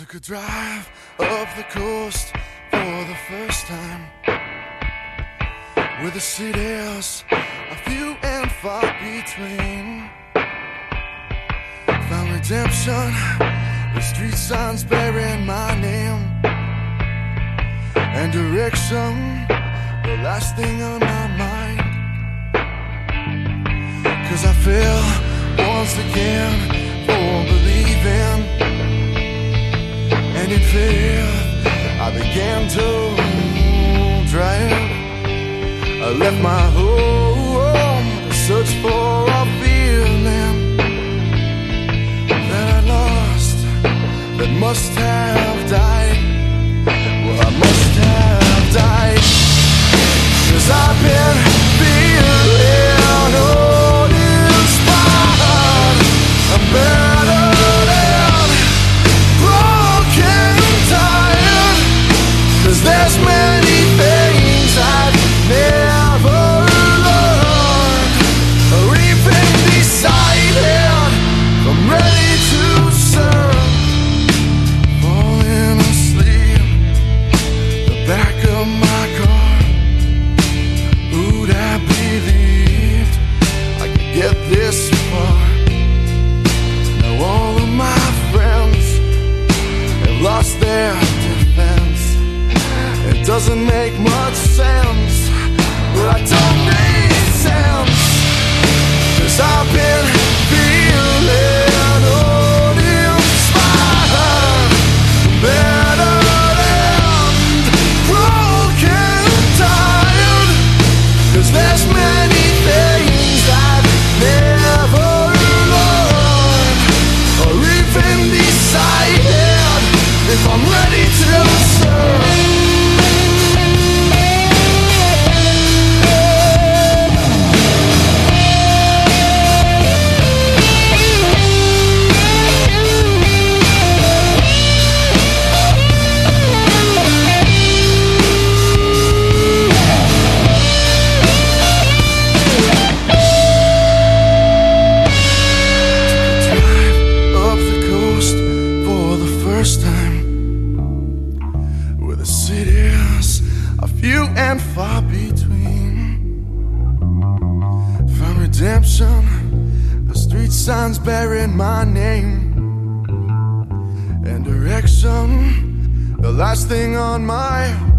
Took a drive up the coast for the first time, where the cities are few and far between. Found redemption, the street signs bearing my name, and direction, the last thing on my mind. 'Cause I fell once again for believing, and in faith I began to drive. I left my home to search for a feeling that I lost, that must have died. Well, I must have died, 'cause I've been feeling uninspired. I'm battered and broken and tired, 'cause there's many things I've never learned, or even decided I'm ready to serve. Falling asleep, the back of my car. Who'd have believed I could get this far? Now all of my friends have lost their defense. It doesn't make much sense, but I don't need sense, 'cause I've been feeling uninspired, battered and broken and tired, 'cause there's many things I've never learned, or even decided if I'm ready to serve. Few and far between. Found redemption, the street signs bearing my name, and direction, the last thing on my